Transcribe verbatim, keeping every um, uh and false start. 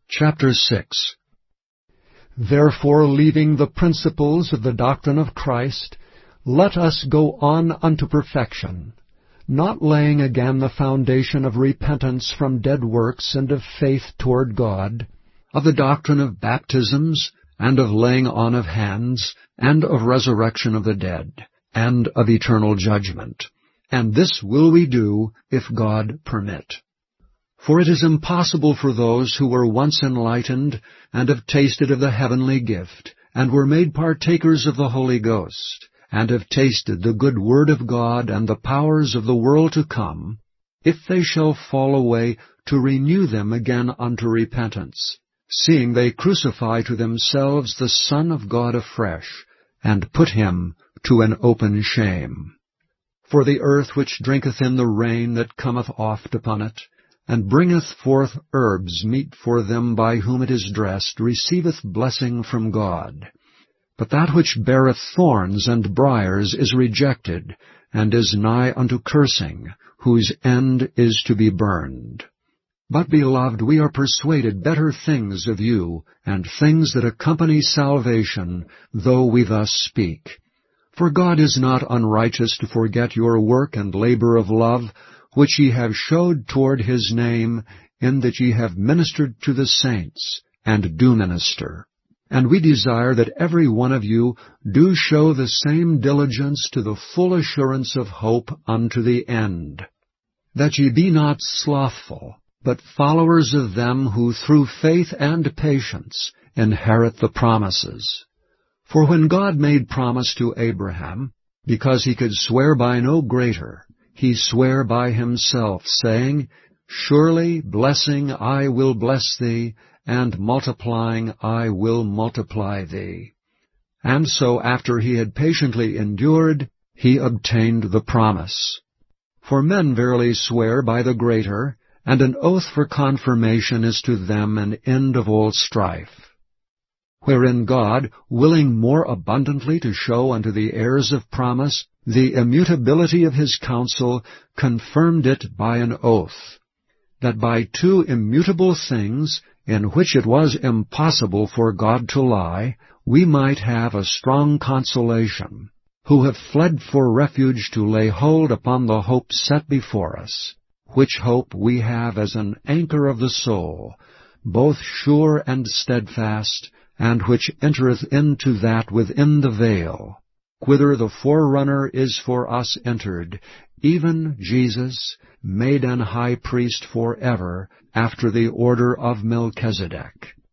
Chapter six. Therefore, leaving the principles of the doctrine of Christ, let us go on unto perfection, not laying again the foundation of repentance from dead works and of faith toward God, of the doctrine of baptisms, and of laying on of hands, and of resurrection of the dead, and of eternal judgment. And this will we do, if God permit. For it is impossible for those who were once enlightened, and have tasted of the heavenly gift, and were made partakers of the Holy Ghost, and have tasted the good word of God and the powers of the world to come, if they shall fall away, to renew them again unto repentance, seeing they crucify to themselves the Son of God afresh, and put him to an open shame. For the earth which drinketh in the rain that cometh oft upon it, and bringeth forth herbs meet for them by whom it is dressed, receiveth blessing from God. But that which beareth thorns and briers is rejected, and is nigh unto cursing, whose end is to be burned. But, beloved, we are persuaded better things of you, and things that accompany salvation, though we thus speak. For God is not unrighteous to forget your work and labor of love, which ye have showed toward his name, in that ye have ministered to the saints, and do minister. And we desire that every one of you do show the same diligence to the full assurance of hope unto the end, that ye be not slothful, but followers of them who through faith and patience inherit the promises. For when God made promise to Abraham, because he could swear by no greater, he sware by himself, saying, Surely blessing I will bless thee, and multiplying I will multiply thee. And so after he had patiently endured, he obtained the promise. For men verily swear by the greater, and an oath for confirmation is to them an end of all strife. Wherein God, willing more abundantly to show unto the heirs of promise the immutability of his counsel, confirmed it by an oath, that by two immutable things, in which it was impossible for God to lie, we might have a strong consolation, who have fled for refuge to lay hold upon the hope set before us, which hope we have as an anchor of the soul, both sure and steadfast, and which entereth into that within the veil, whither the forerunner is for us entered, even Jesus, made an high priest for ever, after the order of Melchizedek.